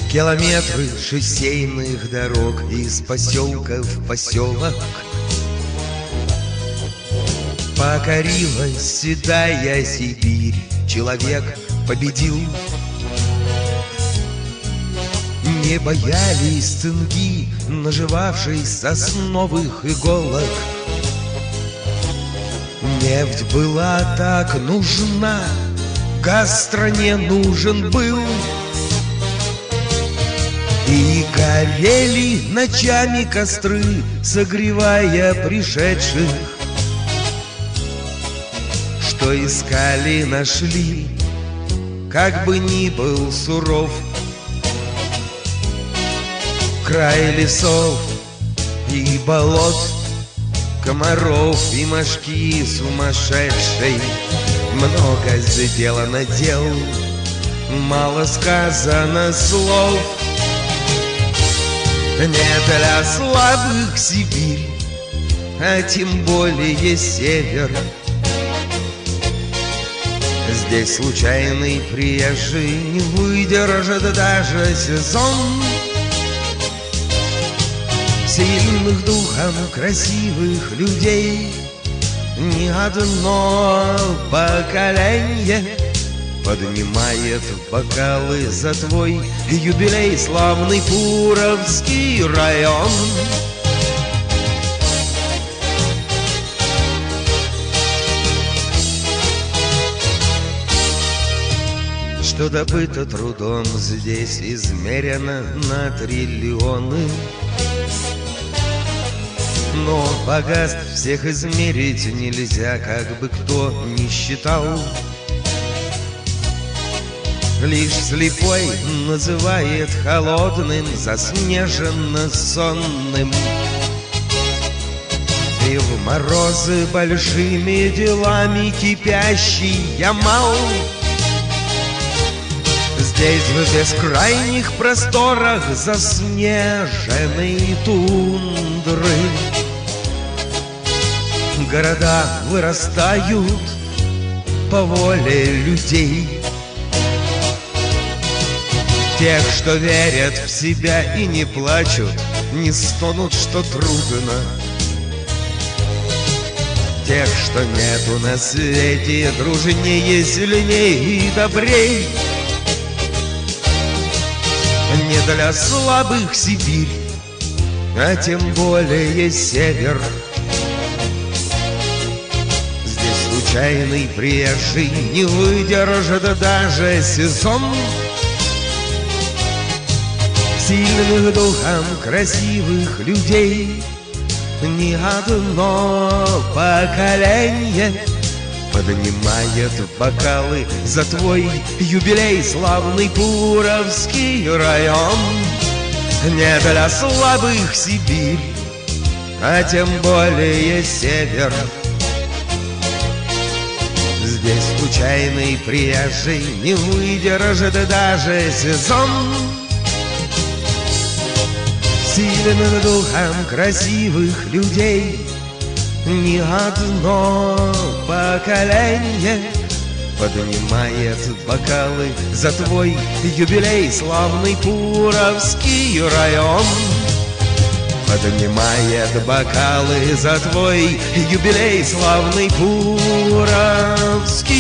Километры шоссейных дорог из поселка в поселок покорила седая Сибирь. Человек победил. Не боялись цинги, наживавшись сосновых иголок. Нефть была так нужна, газ стране нужен был. И горели ночами костры, согревая пришедших. Что искали, нашли, как бы ни был суров край лесов и болот, комаров и мошки сумасшедшей. Много сделано дел, мало сказано слов. Не для слабых Сибирь, а тем более север. Здесь случайный приезжий не выдержит даже сезон. Сильных духом красивых людей ни одно поколение поднимает бокалы за твой юбилей, славный Пуровский район. Что добыто трудом здесь измерено на триллионы, но богатств всех измерить нельзя, как бы кто ни считал. Лишь слепой называет холодным, заснеженно-сонным. И в морозы большими делами кипящий Ямал. Здесь в бескрайних просторах заснеженной тундры города вырастают по воле людей. Тех, что верят в себя и не плачут, не стонут, что трудно. Тех, что нету на свете дружнее, сильней и добрей. Не для слабых Сибирь, а тем более север. Здесь случайный приезжий не выдержит даже сезон. Сильных духом красивых людей ни одно поколение поднимает бокалы за твой юбилей, славный Пуровский район. Не для слабых Сибирь, а тем более север. Здесь случайный приезжий не выдержит даже сезон. Сильным духом красивых людей ни одно поколение поднимает бокалы за твой юбилей, славный Пуровский район. Поднимает бокалы за твой юбилей, славный Пуровский